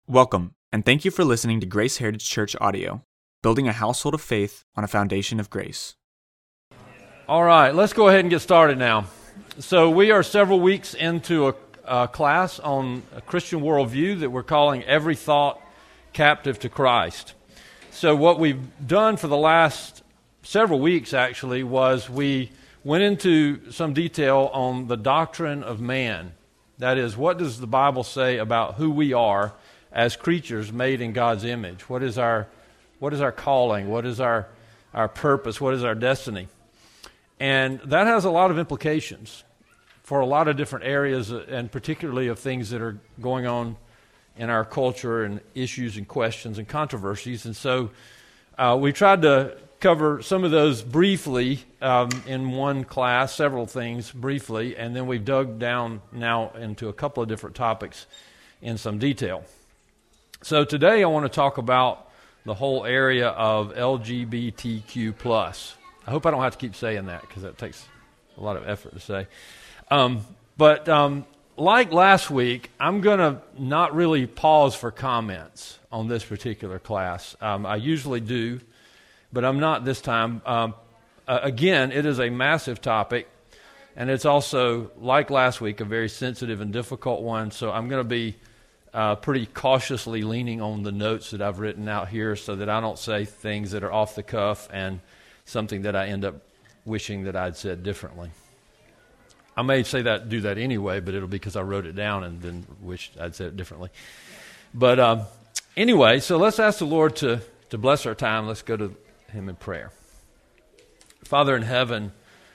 Welcome, and thank you for listening to Grace Heritage Church audio, building a household of faith on a foundation of grace. All right, let's go ahead and get started now. So we are several weeks into a class on a Christian worldview that we're calling Every Thought Captive to Christ. So what we've done for the last several weeks, actually, was we went into some detail on the doctrine of man. That is, what does the Bible say about who we are as creatures made in God's image? What is our calling? What is our purpose? What is our destiny? And that has a lot of implications for a lot of different areas, and particularly of things that are going on in our culture and issues and questions and controversies. And so we tried to cover some of those briefly in one class, several things briefly, and then we've dug down now into a couple of different topics in some detail. So today I want to talk about the whole area of LGBTQ+. I hope I don't have to keep saying that because that takes a lot of effort to say. But like last week, I'm going to not really pause for comments on this particular class. I usually do, but I'm not this time. Again, it is a massive topic, and it's also, like last week, a very sensitive and difficult one, so I'm going to be pretty cautiously leaning on the notes that I've written out here so that I don't say things that are off the cuff and something that I end up wishing that I'd said differently. I may do that anyway, but it'll be because I wrote it down and then wished I'd said it differently. But anyway, so let's ask the Lord to bless our time. Let's go to Him in prayer. Father in heaven,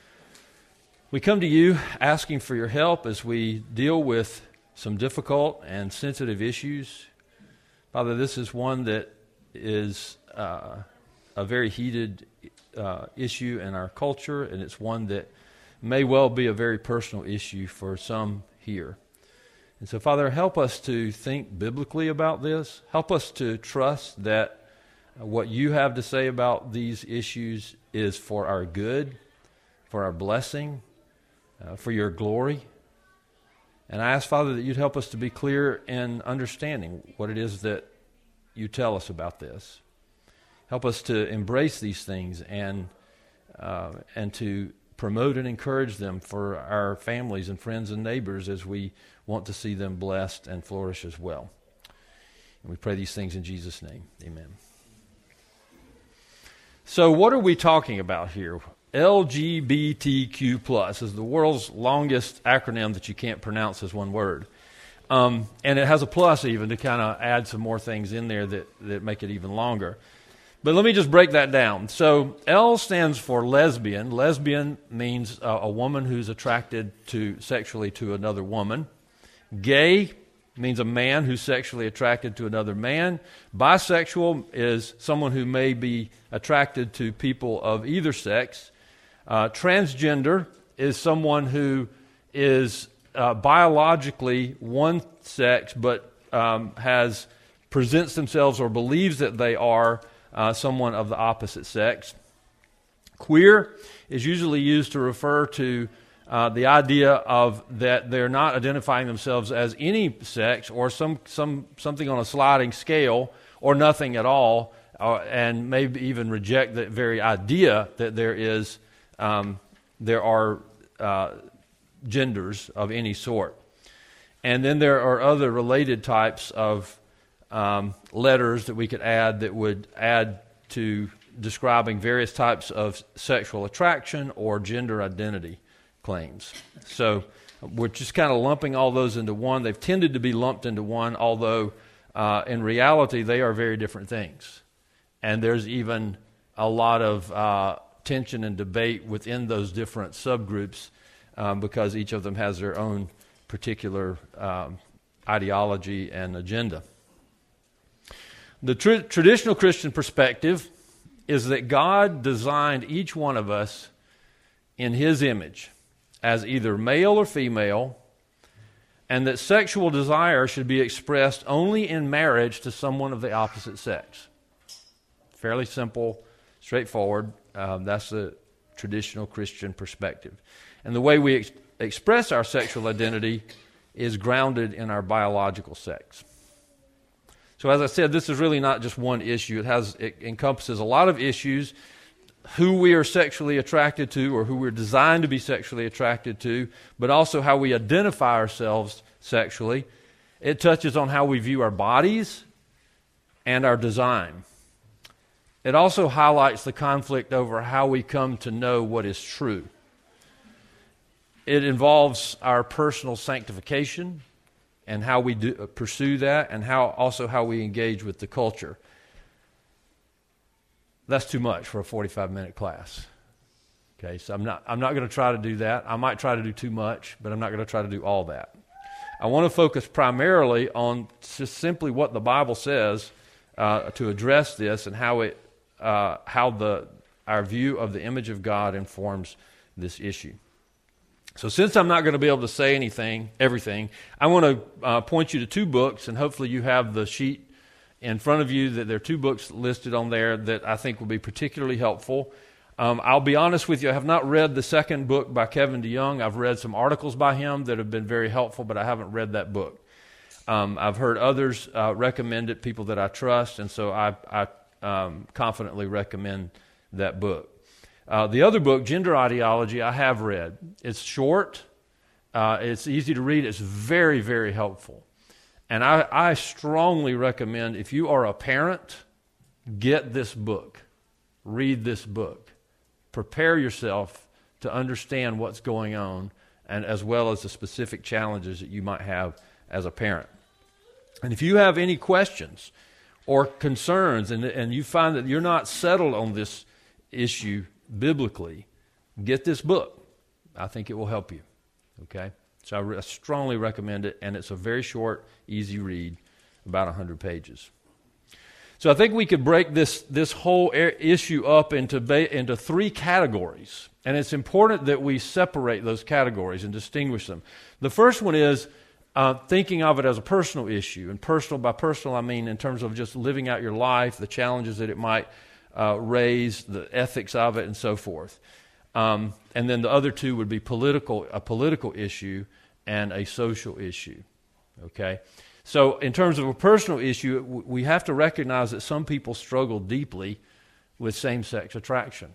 we come to you asking for your help as we deal with some difficult and sensitive issues. Father, this is one that is a very heated issue in our culture, and it's one that may well be a very personal issue for some here. And so, Father, help us to think biblically about this. Help us to trust that what you have to say about these issues is for our good, for our blessing, for your glory. And I ask, Father, that you'd help us to be clear in understanding what it is that you tell us about this. Help us to embrace these things and to promote and encourage them for our families and friends and neighbors as we want to see them blessed and flourish as well. And we pray these things in Jesus' name. Amen. So what are we talking about here? LGBTQ+ is the world's longest acronym that you can't pronounce as one word. And it has a plus even to kind of add some more things in there that make it even longer. But let me just break that down. So L stands for lesbian. Lesbian means a woman who's attracted sexually to another woman. Gay means a man who's sexually attracted to another man. Bisexual is someone who may be attracted to people of either sex. Transgender is someone who is biologically one sex but presents themselves or believes that they are someone of the opposite sex. Queer is usually used to refer to the idea of that they're not identifying themselves as any sex or something on a sliding scale or nothing at all, and maybe even reject the very idea that there are genders of any sort. And then there are other related types of letters that we could add that would add to describing various types of sexual attraction or gender identity claims. So we're just kind of lumping all those into one. They've tended to be lumped into one, although in reality they are very different things. And there's even a lot of tension and debate within those different subgroups because each of them has their own particular ideology and agenda. The traditional Christian perspective is that God designed each one of us in His image as either male or female, and that sexual desire should be expressed only in marriage to someone of the opposite sex. Fairly simple, straightforward. That's the traditional Christian perspective. And the way we express our sexual identity is grounded in our biological sex. So as I said, this is really not just one issue. It encompasses a lot of issues, who we are sexually attracted to or who we're designed to be sexually attracted to, but also how we identify ourselves sexually. It touches on how we view our bodies and our design. It also highlights the conflict over how we come to know what is true. It involves our personal sanctification and how we pursue that, and how we engage with the culture. That's too much for a 45-minute class. Okay, so I'm not going to try to do that. I might try to do too much, but I'm not going to try to do all that. I want to focus primarily on just simply what the Bible says to address this, and how our view of the image of God informs this issue. So since I'm not going to be able to say everything, I want to point you to two books, and hopefully you have the sheet in front of you that there are two books listed on there that I think will be particularly helpful. I'll be honest with you, I have not read the second book by Kevin DeYoung. I've read some articles by him that have been very helpful, but I haven't read that book. I've heard others recommend it, people that I trust, and so I confidently recommend that book. The other book, Gender Ideology, I have read. It's short, it's easy to read, it's very, very helpful. And I strongly recommend, if you are a parent, get this book. Read this book. Prepare yourself to understand what's going on, and as well as the specific challenges that you might have as a parent. And if you have any questions or concerns, and you find that you're not settled on this issue biblically, get this book. I think it will help you. Okay? So I strongly recommend it, and it's a very short, easy read, about 100 pages. So I think we could break this whole issue up into three categories, and it's important that we separate those categories and distinguish them. The first one is thinking of it as a personal issue, and personal by personal I mean in terms of just living out your life, the challenges that it might raise, the ethics of it, and so forth. And then the other two would be a political issue and a social issue. Okay? So in terms of a personal issue, we have to recognize that some people struggle deeply with same-sex attraction.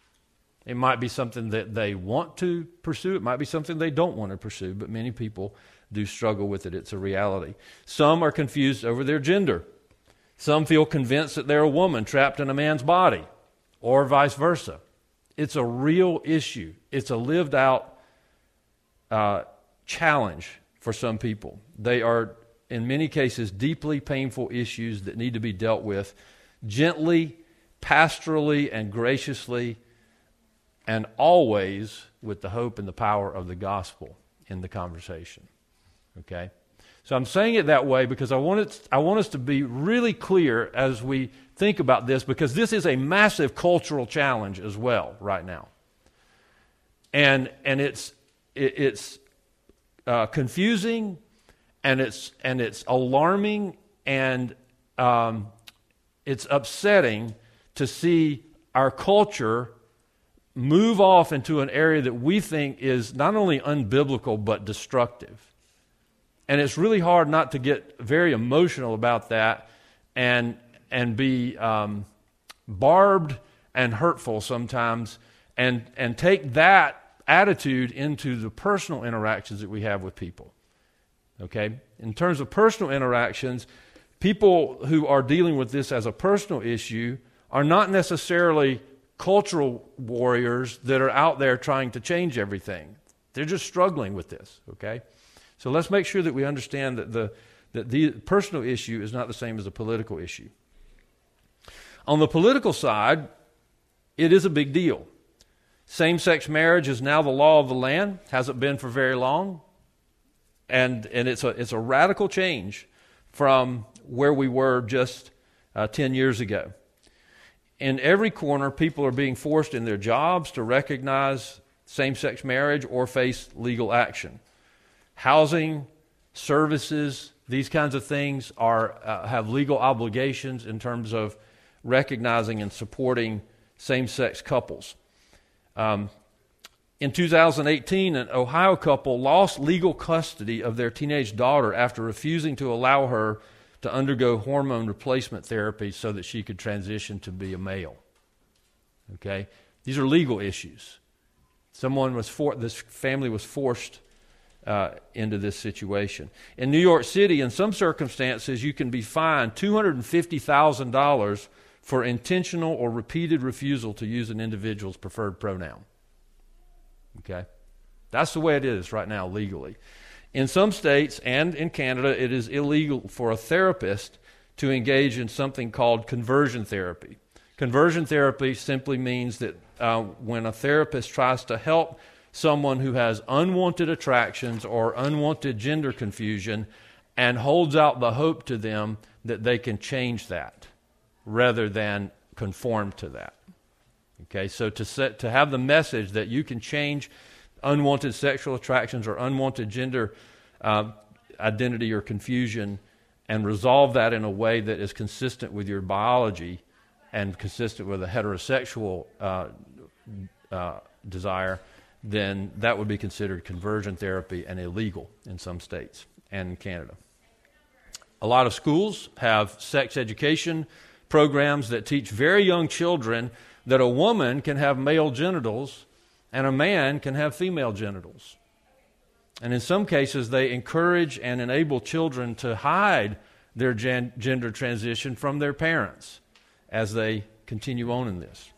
It might be something that they want to pursue. It might be something they don't want to pursue, but many people do struggle with it. It's a reality. Some are confused over their gender. Some feel convinced that they're a woman trapped in a man's body, or vice versa. It's a real issue. It's a lived-out challenge for some people. They are, in many cases, deeply painful issues that need to be dealt with gently, pastorally, and graciously, and always with the hope and the power of the gospel in the conversation. Okay? So I'm saying it that way because I want us to be really clear as we think about this, because this is a massive cultural challenge as well right now. And it's confusing, and it's alarming, and it's upsetting to see our culture move off into an area that we think is not only unbiblical but destructive. And it's really hard not to get very emotional about that and be barbed and hurtful sometimes, and take that attitude into the personal interactions that we have with people. Okay? In terms of personal interactions, people who are dealing with this as a personal issue are not necessarily cultural warriors that are out there trying to change everything. They're just struggling with this, okay? So let's make sure that we understand that the personal issue is not the same as the political issue. On the political side, it is a big deal. Same-sex marriage is now the law of the land. Hasn't been for very long. And it's a radical change from where we were just 10 years ago. In every corner, people are being forced in their jobs to recognize same-sex marriage or face legal action. Housing, services, these kinds of things have legal obligations in terms of recognizing and supporting same-sex couples. In 2018, an Ohio couple lost legal custody of their teenage daughter after refusing to allow her to undergo hormone replacement therapy so that she could transition to be a male. Okay? These are legal issues. This family was forced into this situation. In New York City, in some circumstances, you can be fined $250,000 for intentional or repeated refusal to use an individual's preferred pronoun. Okay? That's the way it is right now legally. In some states and in Canada, it is illegal for a therapist to engage in something called conversion therapy. Conversion therapy simply means that when a therapist tries to help someone who has unwanted attractions or unwanted gender confusion and holds out the hope to them that they can change that rather than conform to that. Okay, so to have the message that you can change unwanted sexual attractions or unwanted gender identity or confusion and resolve that in a way that is consistent with your biology and consistent with a heterosexual desire, then that would be considered conversion therapy and illegal in some states and in Canada. A lot of schools have sex education programs that teach very young children that a woman can have male genitals and a man can have female genitals. And in some cases, they encourage and enable children to hide their gender transition from their parents as they continue on in this.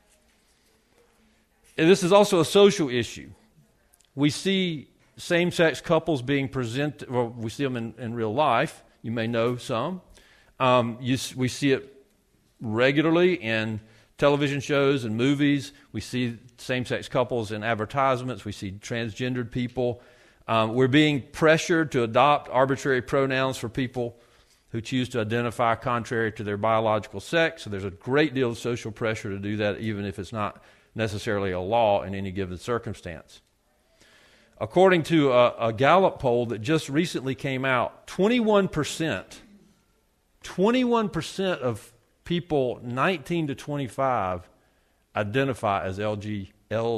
And this is also a social issue. We see same-sex couples being presented, well, we see them in real life. You may know some. We see it regularly in television shows and movies. We see same-sex couples in advertisements. We see transgendered people. We're being pressured to adopt arbitrary pronouns for people who choose to identify contrary to their biological sex. So there's a great deal of social pressure to do that, even if it's not necessarily a law in any given circumstance. According to a Gallup poll that just recently came out, 21% of people 19 to 25 identify as LGBT.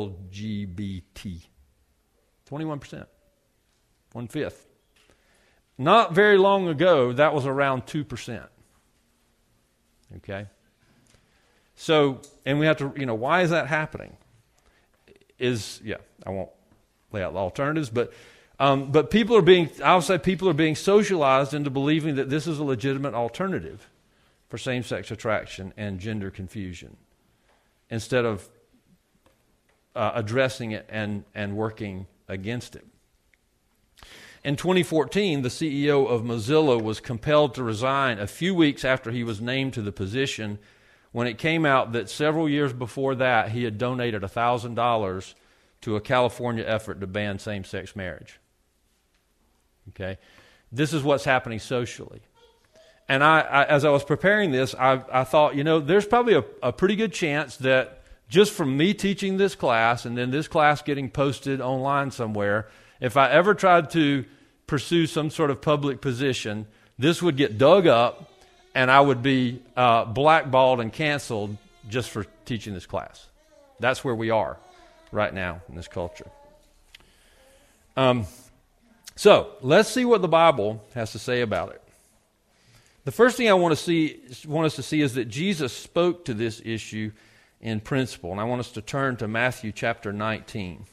21%. 1/5. Not very long ago, that was around 2%. Okay? So, and we have to, why is that happening? I won't lay out the alternatives, but people are being socialized into believing that this is a legitimate alternative for same-sex attraction and gender confusion instead of addressing it and working against it. In 2014, the CEO of Mozilla was compelled to resign a few weeks after he was named to the position when it came out that several years before that he had donated $1,000 to a California effort to ban same-sex marriage. Okay? This is what's happening socially. And I as I was preparing this, I thought, there's probably a pretty good chance that just from me teaching this class and then this class getting posted online somewhere, if I ever tried to pursue some sort of public position, this would get dug up and I would be blackballed and canceled just for teaching this class. That's where we are right now in this culture. So let's see what the Bible has to say about it. The first thing I want us to see is that Jesus spoke to this issue in principle. And I want us to turn to Matthew chapter 19.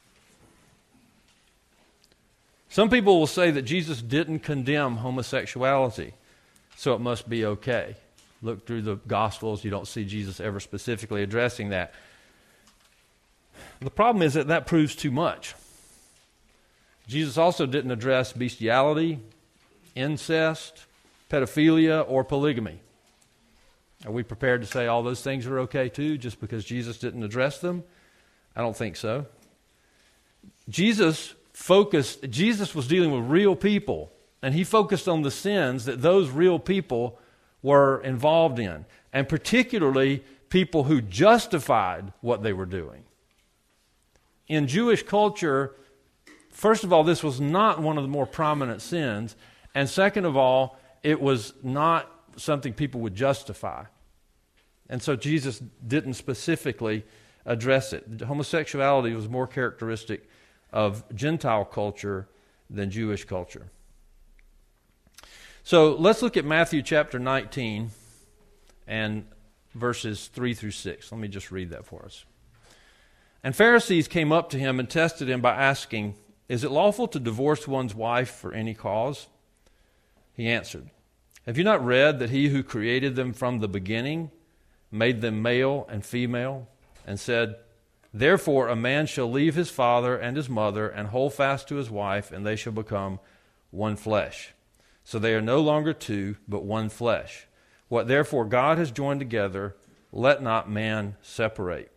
Some people will say that Jesus didn't condemn homosexuality, so it must be okay. Look through the Gospels, you don't see Jesus ever specifically addressing that. The problem is that proves too much. Jesus also didn't address bestiality, incest, pedophilia, or polygamy. Are we prepared to say all those things are okay too, just because Jesus didn't address them? I don't think so. Jesus was dealing with real people, and he focused on the sins that those real people were involved in, and particularly people who justified what they were doing. In Jewish culture, first of all, this was not one of the more prominent sins, and second of all, it was not something people would justify. And so Jesus didn't specifically address it. Homosexuality was more characteristic of Gentile culture than Jewish culture. So let's look at Matthew chapter 19 and verses 3 through 6. Let me just read that for us. And Pharisees came up to him and tested him by asking, "Is it lawful to divorce one's wife for any cause?" He answered, "Have you not read that he who created them from the beginning made them male and female, and said, 'Therefore a man shall leave his father and his mother and hold fast to his wife, and they shall become one flesh. So they are no longer two, but one flesh. What therefore God has joined together, let not man separate.'"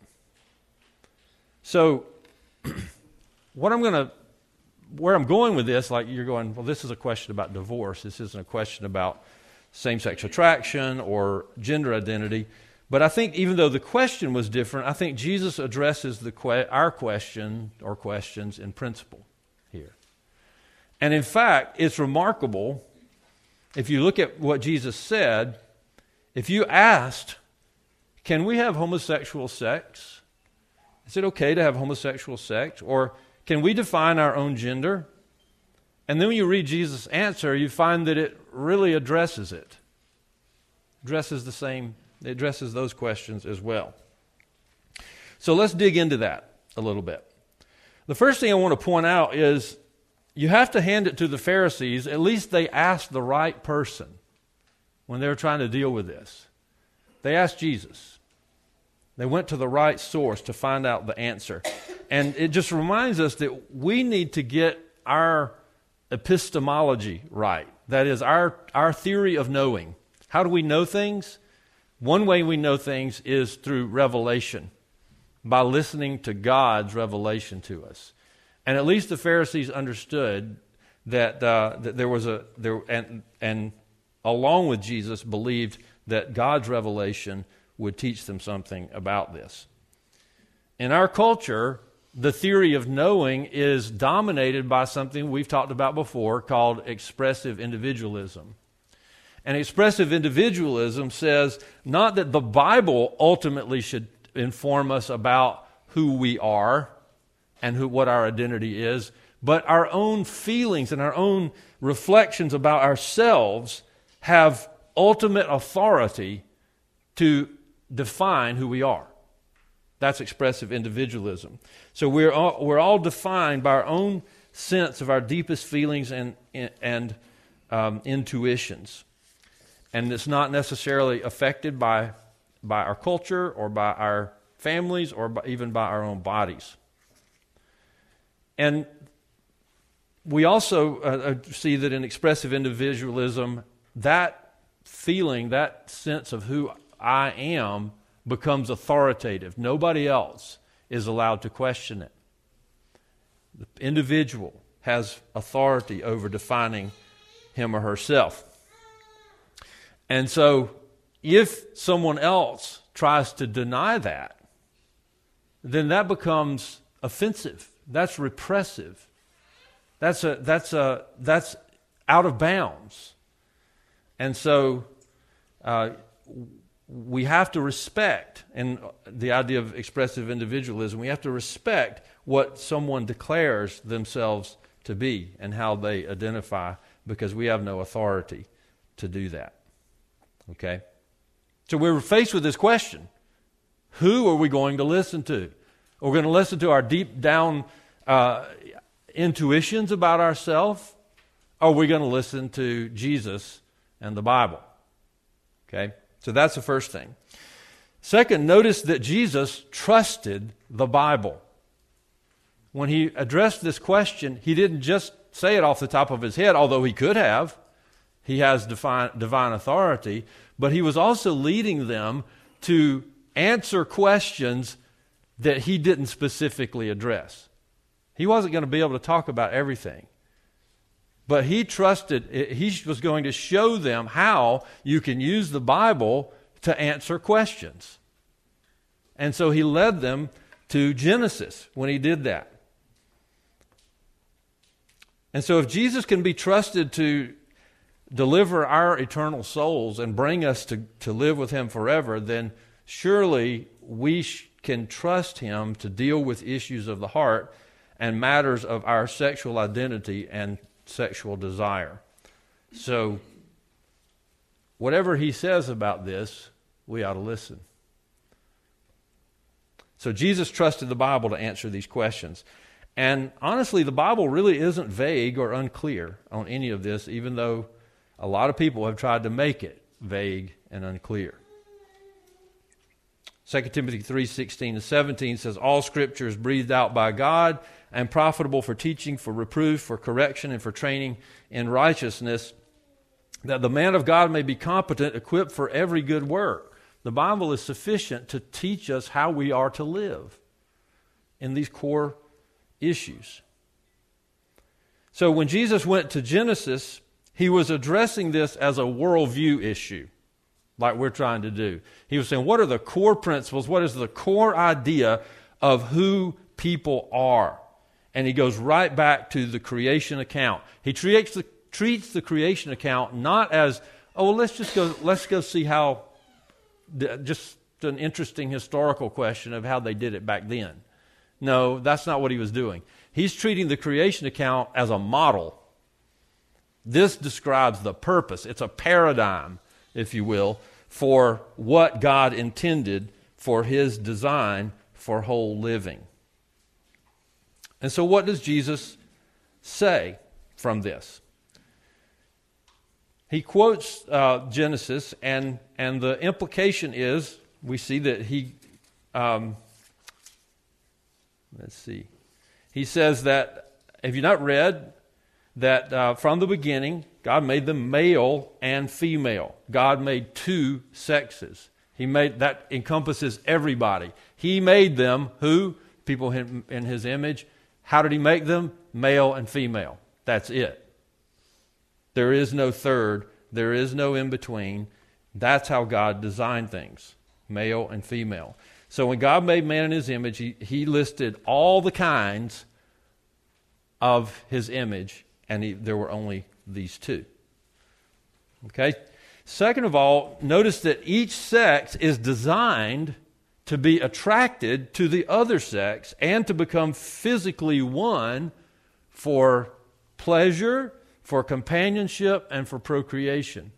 So, where I'm going with this, like you're going, well, this is a question about divorce. This isn't a question about same-sex attraction or gender identity. But I think even though the question was different, I think Jesus addresses our question or questions in principle here. And in fact, it's remarkable, if you look at what Jesus said, if you asked, can we have homosexual sex? Is it okay to have homosexual sex? Or can we define our own gender? And then when you read Jesus' answer, you find that it really addresses it. It addresses those questions as well. So let's dig into that a little bit. The first thing I want to point out is you have to hand it to the Pharisees. At least they asked the right person when they were trying to deal with this. They asked Jesus. They went to the right source to find out the answer. And it just reminds us that we need to get our epistemology right. That is, our theory of knowing. How do we know things? One way we know things is through revelation, by listening to God's revelation to us. And at least the Pharisees understood that there was and along with Jesus believed that God's revelation would teach them something about this. In our culture, the theory of knowing is dominated by something we've talked about before called expressive individualism. And expressive individualism says not that the Bible ultimately should inform us about who we are and what our identity is, but our own feelings and our own reflections about ourselves have ultimate authority to define who we are. That's expressive individualism. So we're all defined by our own sense of our deepest feelings and intuitions. And it's not necessarily affected by our culture or by our families or even by our own bodies. And we also see that in expressive individualism, that feeling, that sense of who I am becomes authoritative. Nobody else is allowed to question it. The individual has authority over defining him or herself. And so if someone else tries to deny that, then that becomes offensive. That's repressive. That's out of bounds. And so we have to respect, and the idea of expressive individualism, we have to respect what someone declares themselves to be and how they identify, because we have no authority to do that. Okay? So we're faced with this question. Who are we going to listen to? Are we going to listen to our deep down intuitions about ourselves? Or are we going to listen to Jesus and the Bible? Okay? So that's the first thing. Second, notice that Jesus trusted the Bible. When he addressed this question, he didn't just say it off the top of his head, although he could have. He has divine authority. But he was also leading them to answer questions that he didn't specifically address. He wasn't going to be able to talk about everything. But he trusted, he was going to show them how you can use the Bible to answer questions. And so he led them to Genesis when he did that. And so if Jesus can be trusted to deliver our eternal souls and bring us to live with him forever, then surely we can trust him to deal with issues of the heart and matters of our sexual identity and sexual desire. So whatever he says about this, we ought to listen. So Jesus trusted the Bible to answer these questions. And honestly, the Bible really isn't vague or unclear on any of this, even though a lot of people have tried to make it vague and unclear. 2 Timothy 3:16-17 says, all Scripture is breathed out by God and profitable for teaching, for reproof, for correction, and for training in righteousness, that the man of God may be competent, equipped for every good work. The Bible is sufficient to teach us how we are to live in these core issues. So when Jesus went to Genesis, he was addressing this as a worldview issue, like we're trying to do. He was saying, what are the core principles? What is the core idea of who people are? And he goes right back to the creation account. He treats the creation account not as, let's go see how, just an interesting historical question of how they did it back then. No, that's not what he was doing. He's treating the creation account as a model. This describes the purpose. It's a paradigm, if you will, for what God intended for his design for whole living. And so what does Jesus say from this? He quotes Genesis, and the implication is, we see that he, he says that, have you not read that from the beginning, God made them male and female. God made two sexes. He made, that encompasses everybody. He made them, who? People in his image. How did he make them? Male and female. That's it. There is no third. There is no in between. That's how God designed things, male and female. So when God made man in his image, he listed all the kinds of his image, and there were only these two. Okay? Second of all, notice that each sex is designed to be attracted to the other sex and to become physically one for pleasure, for companionship, and for procreation.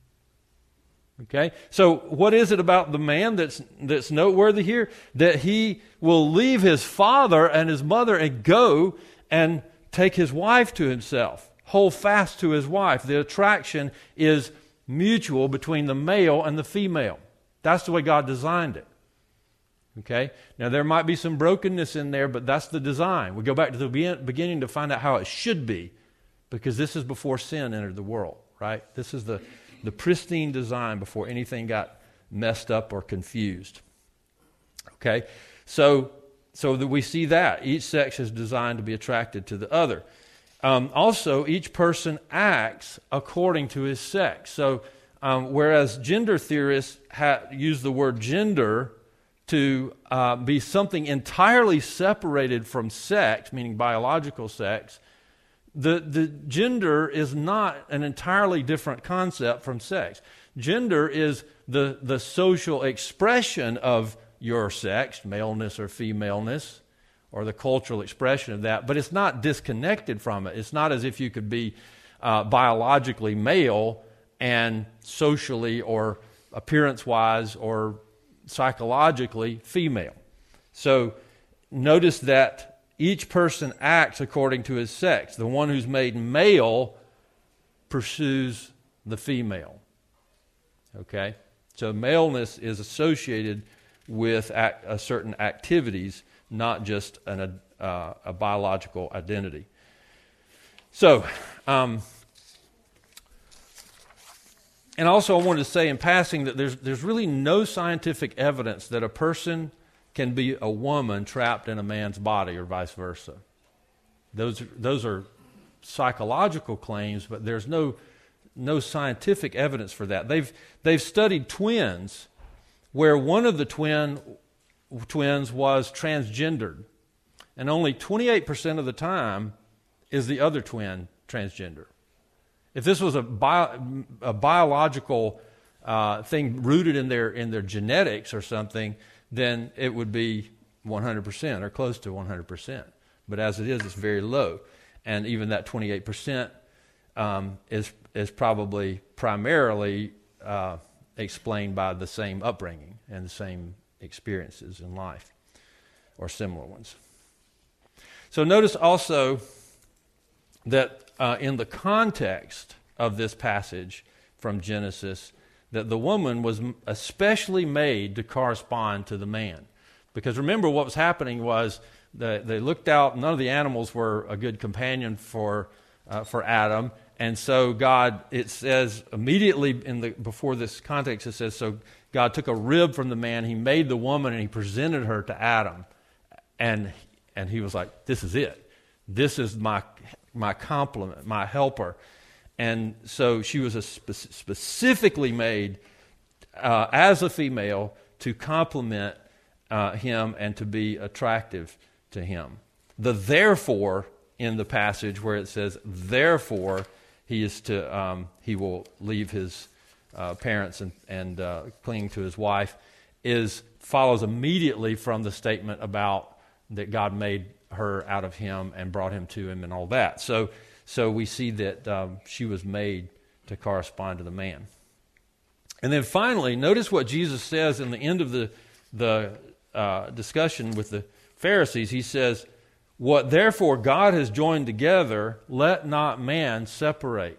Okay? So what is it about the man that's noteworthy here? That he will leave his father and his mother and go and take his wife to himself, hold fast to his wife. The attraction is mutual between the male and the female. That's the way God designed it. Okay? Now there might be some brokenness in there, but that's the design. We go back to the beginning to find out how it should be, because this is before sin entered the world, right? This is the pristine design before anything got messed up or confused. Okay? So that we see that. Each sex is designed to be attracted to the other. Also, each person acts according to his sex. So whereas gender theorists use the word gender to be something entirely separated from sex, meaning biological sex, the gender is not an entirely different concept from sex. Gender is the social expression of your sex, maleness or femaleness, or the cultural expression of that, but it's not disconnected from it. It's not as if you could be biologically male and socially or appearance-wise or psychologically female. So notice that each person acts according to his sex. The one who's made male pursues the female. Okay? So maleness is associated with certain activities, not just a biological identity. So, and also I wanted to say in passing that there's really no scientific evidence that a person can be a woman trapped in a man's body or vice versa. Those are psychological claims, but there's no scientific evidence for that. They've studied twins where one of the twins was transgendered, and only 28% of the time is the other twin transgender. If this was a biological thing rooted in their genetics or something, then it would be 100% or close to 100%. But as it is, it's very low, and even that 28% is probably primarily explained by the same upbringing and the same experiences in life, or similar ones. So notice also that in the context of this passage from Genesis, that the woman was especially made to correspond to the man. Because remember, what was happening was that they looked out, none of the animals were a good companion for Adam, and so God, it says immediately before this context, it says, so God took a rib from the man, he made the woman, and he presented her to Adam. And he was like, this is it. This is my complement, my helper. And so she was specifically made as a female to complement him and to be attractive to him. The therefore in the passage where it says, therefore he will leave his parents and cling to his wife, follows immediately from the statement about that God made her out of him and brought him to him and all that. So we see that she was made to correspond to the man. And then finally, notice what Jesus says in the end of the discussion with the Pharisees. He says, what therefore God has joined together, let not man separate.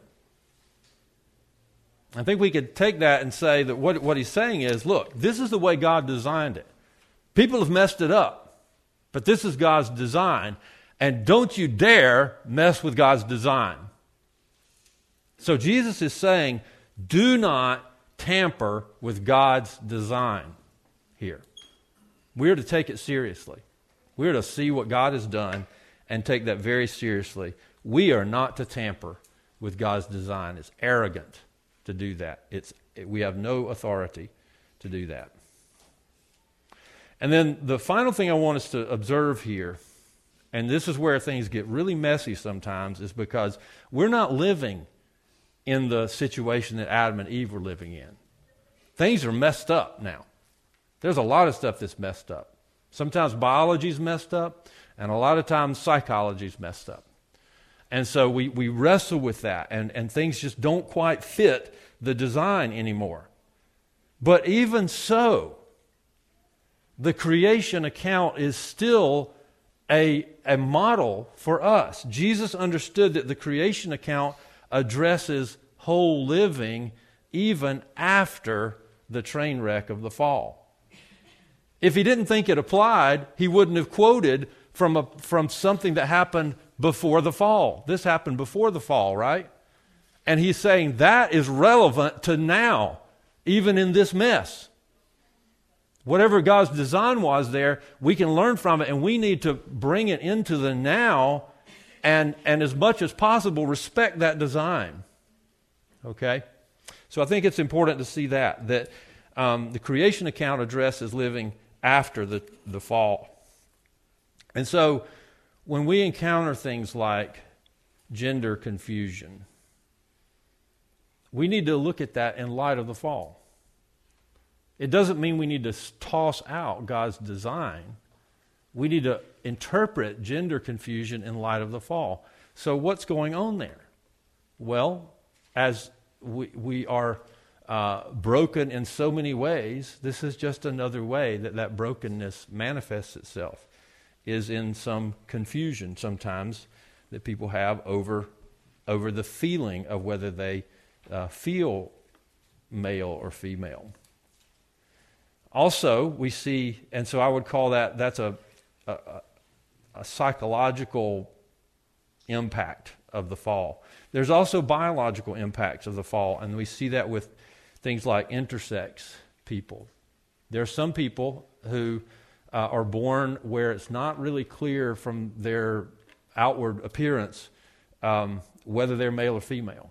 I think we could take that and say that what he's saying is, look, this is the way God designed it. People have messed it up, but this is God's design. And don't you dare mess with God's design. So Jesus is saying, do not tamper with God's design here. We're to take it seriously. We're to see what God has done and take that very seriously. We are not to tamper with God's design. It's arrogant to do that. We have no authority to do that. And then the final thing I want us to observe here, and this is where things get really messy sometimes, is because we're not living in the situation that Adam and Eve were living in. Things are messed up now. There's a lot of stuff that's messed up. Sometimes biology's messed up, and a lot of times psychology's messed up. And so we wrestle with that, and things just don't quite fit the design anymore. But even so, the creation account is still a model for us. Jesus understood that the creation account addresses whole living even after the train wreck of the fall. If he didn't think it applied, he wouldn't have quoted from something that happened before the fall. This happened before the fall, right? And he's saying that is relevant to now, even in this mess. Whatever God's design was there, we can learn from it, and we need to bring it into the now and as much as possible respect that design. Okay? So I think it's important to see that the creation account addresses living after the fall. And so when we encounter things like gender confusion, we need to look at that in light of the fall. It doesn't mean we need to toss out God's design. We need to interpret gender confusion in light of the fall. So what's going on there? Well, as we are broken in so many ways, this is just another way that brokenness manifests itself, is in some confusion sometimes that people have over the feeling of whether they feel male or female. Also, we see, and so I would call that's a psychological impact of the fall. There's also biological impacts of the fall, and we see that with things like intersex people. There are some people who are born where it's not really clear from their outward appearance whether they're male or female.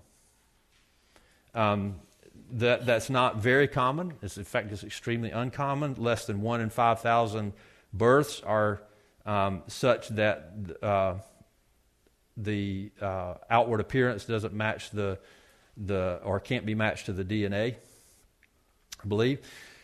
That's not very common. In fact, it's extremely uncommon. Less than 1 in 5,000 births are such that the outward appearance doesn't match or can't be matched to the DNA, I believe.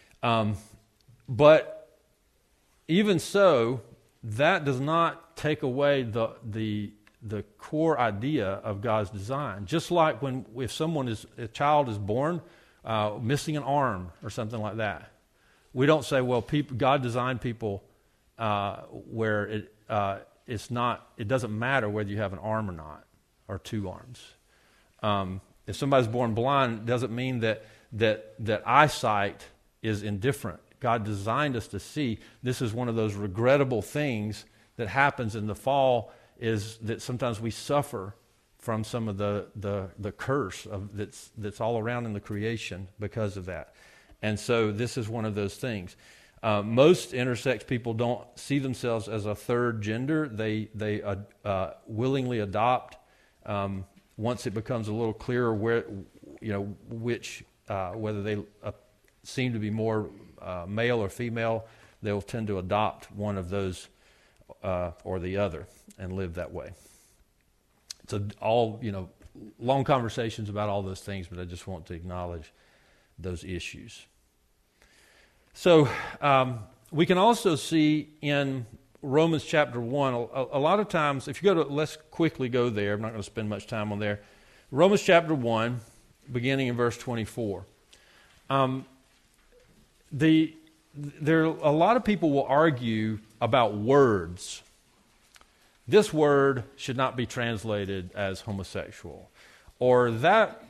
But even so, that does not take away the core idea of God's design. Just like if a child is born missing an arm or something like that. We don't say, well, God designed people where it doesn't matter whether you have an arm or not, or two arms. If somebody's born blind, it doesn't mean that eyesight is indifferent. God designed us to see. This is one of those regrettable things that happens in the fall, is that sometimes we suffer from some of the curse that's all around in the creation because of that. And so this is one of those things. Most intersex people don't see themselves as a third gender. They willingly adopt once it becomes a little clearer whether they seem to be more male or female. They'll tend to adopt one of those or the other and live that way. So all long conversations about all those things, but I just want to acknowledge those issues. So we can also see in Romans chapter 1, a lot of times, if you go to, let's quickly go there. I'm not going to spend much time on there. Romans chapter 1, beginning in verse 24. There a lot of people will argue about words. This word should not be translated as homosexual, or that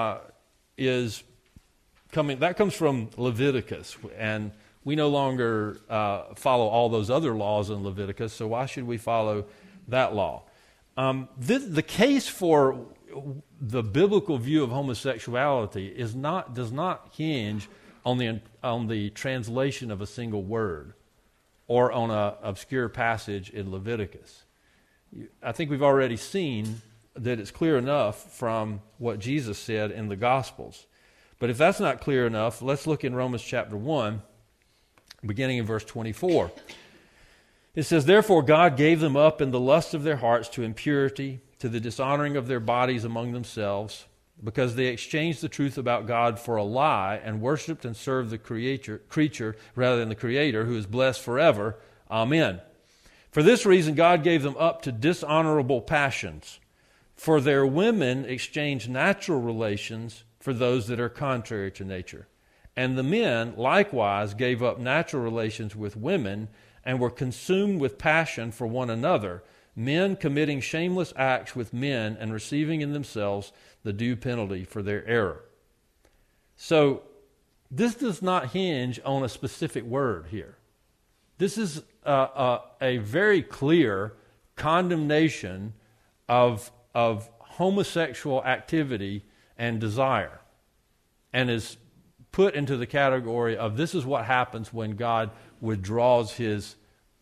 comes from Leviticus, and we no longer follow all those other laws in Leviticus, so why should we follow that law? The case for the biblical view of homosexuality does not hinge on the translation of a single word or on an obscure passage in Leviticus. I think we've already seen that it's clear enough from what Jesus said in the Gospels. But if that's not clear enough, let's look in Romans chapter 1, beginning in verse 24. It says, "Therefore God gave them up in the lust of their hearts to impurity, to the dishonoring of their bodies among themselves, because they exchanged the truth about God for a lie and worshipped and served the creature rather than the Creator, who is blessed forever. Amen. For this reason God gave them up to dishonorable passions. For their women exchanged natural relations for those that are contrary to nature. And the men likewise gave up natural relations with women and were consumed with passion for one another, men committing shameless acts with men and receiving in themselves the due penalty for their error." So this does not hinge on a specific word here. This is a very clear condemnation of homosexual activity and desire, and is put into the category of this is what happens when God withdraws his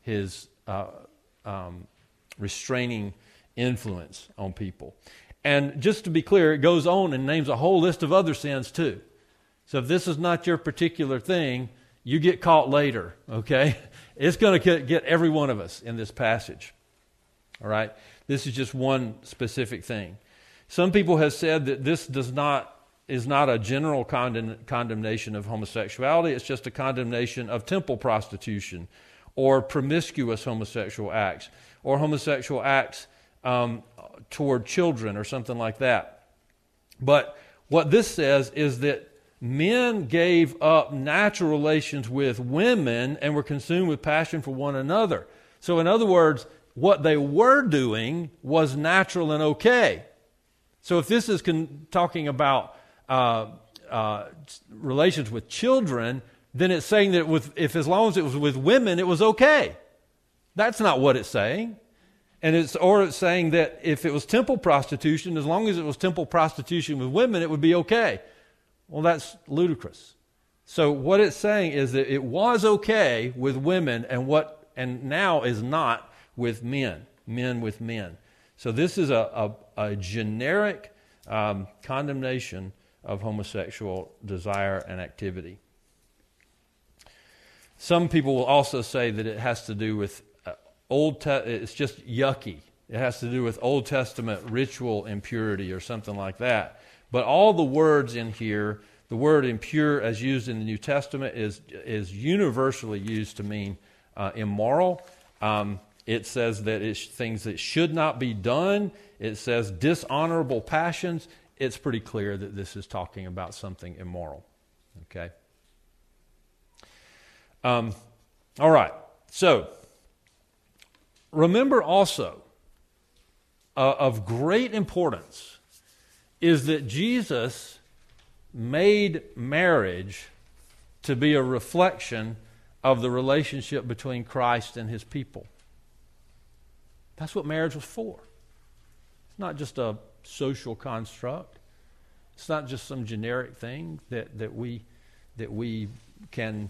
restraining influence on people. And just to be clear, it goes on and names a whole list of other sins too. So if this is not your particular thing, you get caught later, okay? It's going to get every one of us in this passage, all right? This is just one specific thing. Some people have said that this is not a general condemnation of homosexuality. It's just a condemnation of temple prostitution or promiscuous homosexual acts or homosexual acts toward children or something like that. But what this says is that men gave up natural relations with women and were consumed with passion for one another. So in other words, what they were doing was natural and okay. So if this is talking about relations with children, then it's saying that as long as it was with women, it was okay. That's not what it's saying. And it's saying that if it was temple prostitution, as long as it was temple prostitution with women, it would be okay. Well, that's ludicrous. So what it's saying is that it was okay with women and now is not with men with men. So this is a generic condemnation of homosexual desire and activity. Some people will also say that it has to do with it's just yucky. It has to do with Old Testament ritual impurity or something like that. But all the words in here, the word impure as used in the New Testament is universally used to mean immoral. It says that it's things that should not be done. It says dishonorable passions. it's pretty clear that this is talking about something immoral. Okay? All right. So, remember also, of great importance is that Jesus made marriage to be a reflection of the relationship between Christ and his people. That's what marriage was for. It's not just a social construct. It's not just some generic thing that we can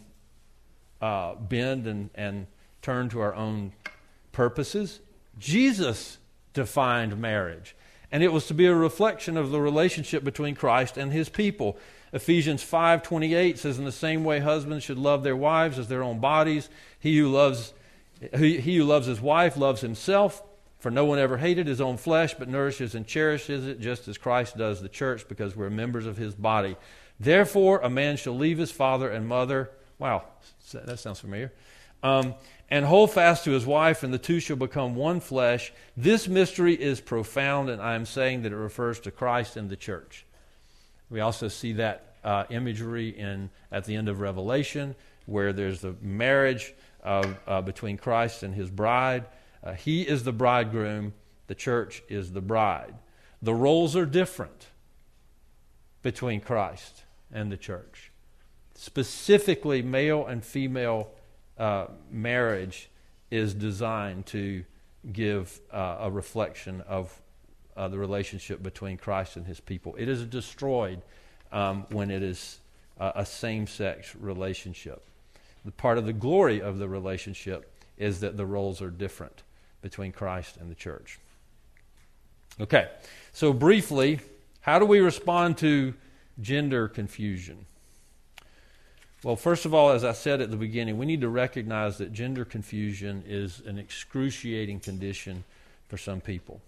bend and turn to our own purposes. Jesus defined marriage, and it was to be a reflection of the relationship between Christ and his people. Ephesians 5:28 says, "In the same way husbands should love their wives as their own bodies. He who loves his wife loves himself. For no one ever hated his own flesh, but nourishes and cherishes it, just as Christ does the church, because we're members of his body. Therefore, a man shall leave his father and mother." Wow, that sounds familiar. "And hold fast to his wife, and the two shall become one flesh. This mystery is profound, and I am saying that it refers to Christ and the church." We also see that imagery at the end of Revelation, where there's the marriage between Christ and his bride. He is the bridegroom, the church is the bride. The roles are different between Christ and the church. Specifically, male and female marriage is designed to give a reflection of the relationship between Christ and his people. It is destroyed when it is a same-sex relationship. The part of the glory of the relationship is that the roles are different between Christ and the church. Okay, so briefly, how do we respond to gender confusion? Well, first of all, as I said at the beginning, we need to recognize that gender confusion is an excruciating condition for some people.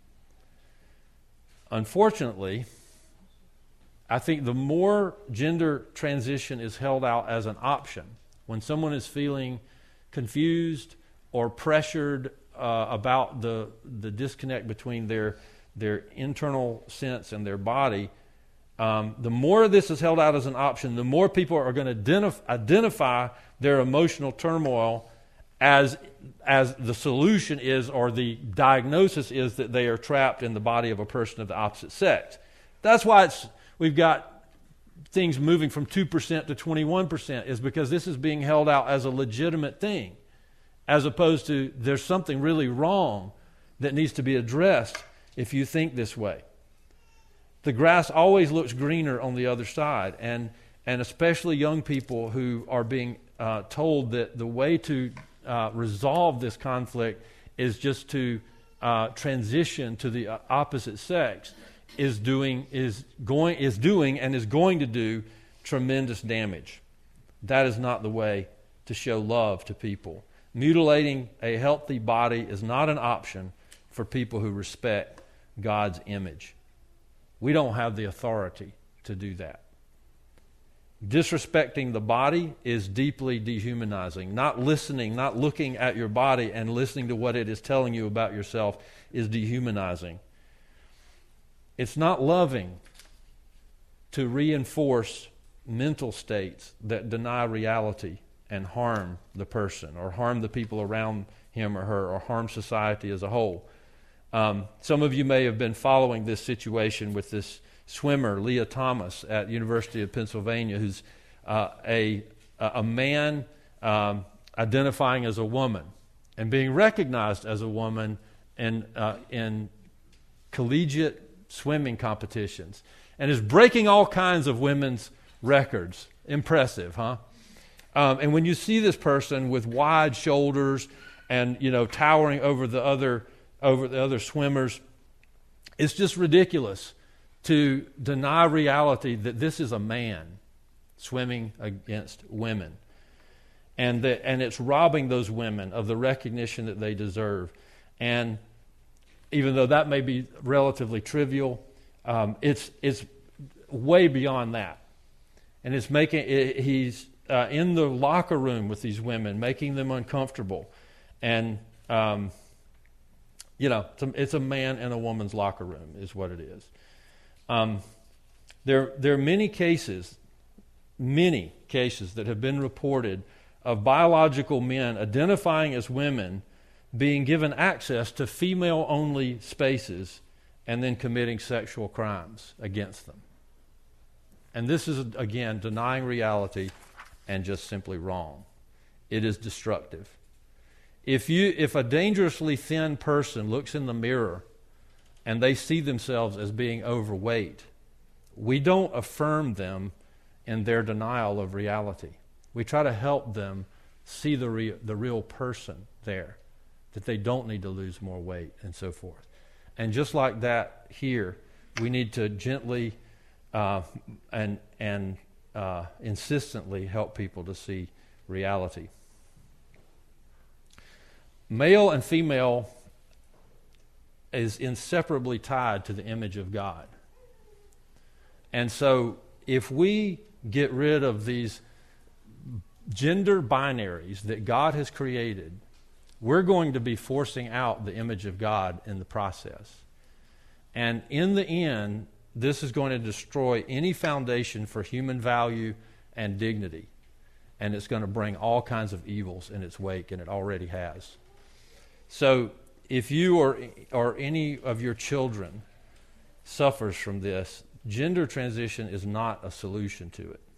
Unfortunately, I think the more gender transition is held out as an option, when someone is feeling confused or pressured about the disconnect between their internal sense and their body, the more this is held out as an option, the more people are going to identify their emotional turmoil as the solution is, or the diagnosis is, that they are trapped in the body of a person of the opposite sex. That's why we've got things moving from 2% to 21%, is because this is being held out as a legitimate thing, as opposed to there's something really wrong that needs to be addressed if you think this way. The grass always looks greener on the other side, and especially young people who are being told that the way to resolve this conflict is just to transition to the opposite sex is going to do tremendous damage. That is not the way to show love to people. Mutilating a healthy body is not an option for people who respect God's image. We don't have the authority to do that. Disrespecting the body is deeply dehumanizing. Not listening, not looking at your body and listening to what it is telling you about yourself is dehumanizing. It's not loving to reinforce mental states that deny reality and harm the person, or harm the people around him or her, or harm society as a whole. Some of you may have been following this situation with this swimmer, Leah Thomas, at University of Pennsylvania, who's a man identifying as a woman and being recognized as a woman in collegiate swimming competitions, and is breaking all kinds of women's records. Impressive, huh? And when you see this person with wide shoulders and towering over the other swimmers, it's just ridiculous to deny reality that this is a man swimming against women, and it's robbing those women of the recognition that they deserve. And even though that may be relatively trivial, it's way beyond that, and it's he's in the locker room with these women, making them uncomfortable, and it's a man and a woman's locker room is what it is. There are many cases that have been reported of biological men identifying as women being given access to female-only spaces and then committing sexual crimes against them. And this is, again, denying reality and just simply wrong. It is destructive. If a dangerously thin person looks in the mirror and they see themselves as being overweight, we don't affirm them in their denial of reality. We try to help them see the real person there, that they don't need to lose more weight and so forth. And just like that here, we need to gently and insistently help people to see reality. Male and female is inseparably tied to the image of God. And so if we get rid of these gender binaries that God has created, we're going to be forcing out the image of God in the process. And in the end, this is going to destroy any foundation for human value and dignity. And it's going to bring all kinds of evils in its wake, and it already has. So if you or any of your children suffers from this, gender transition is not a solution to it.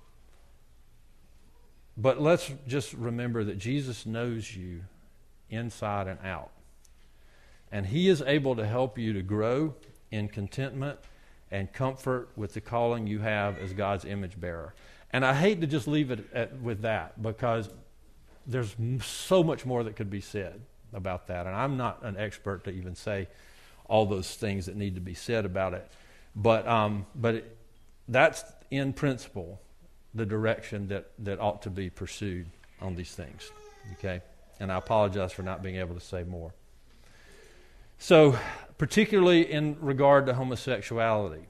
But let's just remember that Jesus knows you inside and out. And He is able to help you to grow in contentment and comfort with the calling you have as God's image bearer. And I hate to just leave it with that, because there's so much more that could be said about that. And I'm not an expert to even say all those things that need to be said about it. But that's in principle the direction that ought to be pursued on these things. Okay? And I apologize for not being able to say more. So, particularly in regard to homosexuality,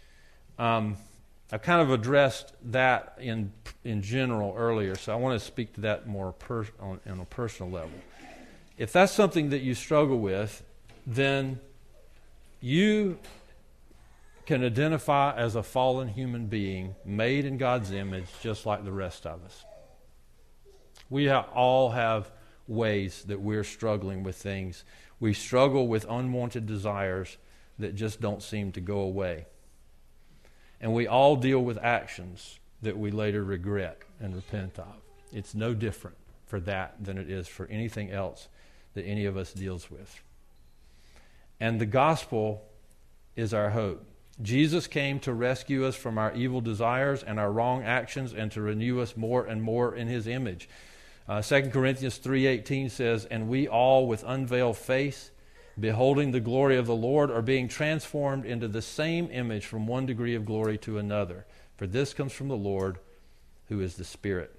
I've kind of addressed that in general earlier, so I want to speak to that more on a personal level. If that's something that you struggle with, then you can identify as a fallen human being made in God's image just like the rest of us. We all have ways that we're struggling with things. We struggle with unwanted desires that just don't seem to go away. And we all deal with actions that we later regret and repent of. It's no different for that than it is for anything else that any of us deals with. And the gospel is our hope. Jesus came to rescue us from our evil desires and our wrong actions and to renew us more and more in His image. 2 Corinthians 3:18 says, "And we all with unveiled face, beholding the glory of the Lord, are being transformed into the same image from one degree of glory to another. For this comes from the Lord, who is the Spirit."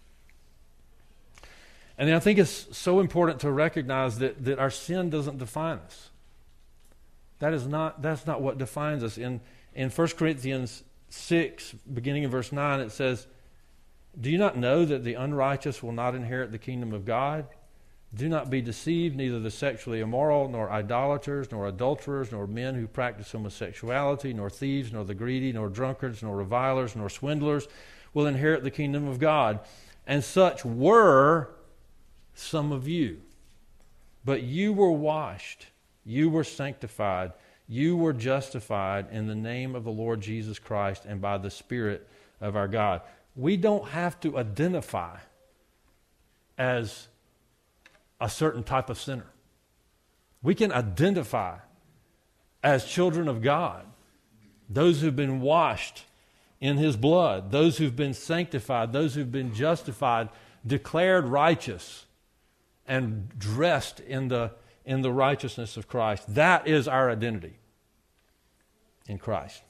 And I think it's so important to recognize that our sin doesn't define us. That's not what defines us. In 1 Corinthians 6, beginning in verse 9, it says, "Do you not know that the unrighteous will not inherit the kingdom of God? Do not be deceived, neither the sexually immoral, nor idolaters, nor adulterers, nor men who practice homosexuality, nor thieves, nor the greedy, nor drunkards, nor revilers, nor swindlers will inherit the kingdom of God. And such were some of you. But you were washed, you were sanctified, you were justified in the name of the Lord Jesus Christ and by the Spirit of our God." We don't have to identify as a certain type of sinner. We can identify as children of God, those who've been washed in His blood, those who've been sanctified, those who've been justified, declared righteous, and dressed in the righteousness of Christ. That is our identity in Christ.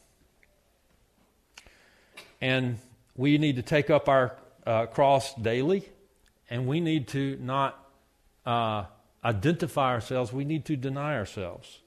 And we need to take up our cross daily, and we need to not identify ourselves. We need to deny ourselves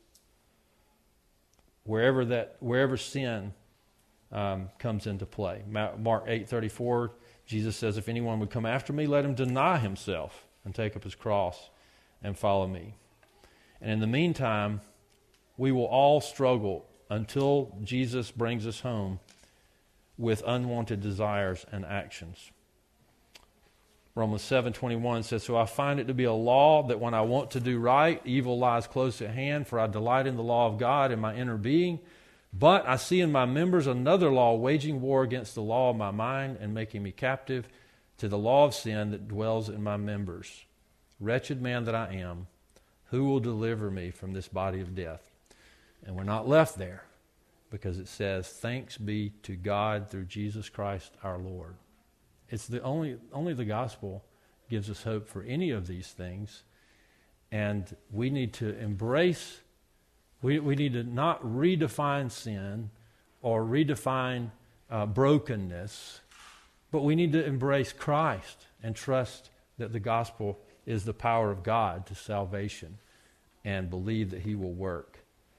wherever sin comes into play. Mark 8:34, Jesus says, "If anyone would come after me, let him deny himself and take up his cross and follow me." And in the meantime, we will all struggle until Jesus brings us home with unwanted desires and actions. Romans 7:21 says, "So I find it to be a law that when I want to do right, evil lies close at hand, for I delight in the law of God in my inner being. But I see in my members another law, waging war against the law of my mind and making me captive to the law of sin that dwells in my members. Wretched man that I am, who will deliver me from this body of death?" And we're not left there, because it says, "Thanks be to God through Jesus Christ our Lord." It's the only the gospel gives us hope for any of these things, and we need to embrace. We need to not redefine sin or redefine brokenness, but we need to embrace Christ and trust that the gospel is the power of God to salvation and believe that He will work.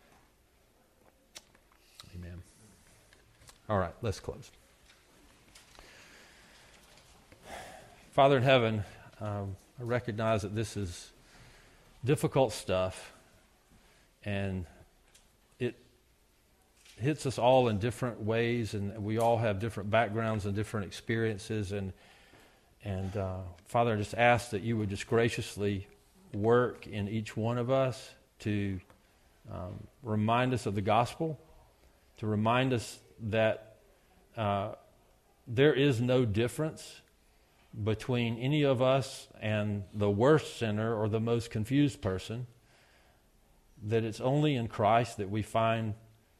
Amen. All right, let's close. Father in heaven, I recognize that this is difficult stuff, and it hits us all in different ways, and we all have different backgrounds and different experiences, and Father, I just ask that you would just graciously work in each one of us to remind us of the gospel, to remind us that there is no difference between any of us and the worst sinner or the most confused person, that it's only in Christ that we find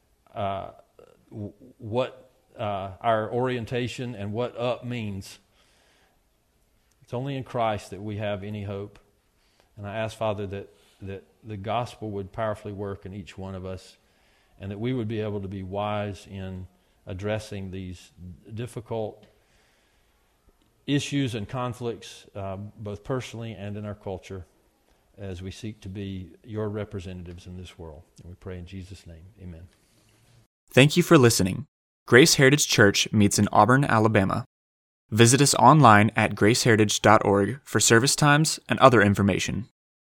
what our orientation and what up means. It's only in Christ that we have any hope. And I ask, Father, that the gospel would powerfully work in each one of us, and that we would be able to be wise in addressing these difficult issues and conflicts, both personally and in our culture, as we seek to be your representatives in this world. And we pray in Jesus' name. Amen. Thank you for listening. Grace Heritage Church meets in Auburn, Alabama. Visit us online at graceheritage.org for service times and other information.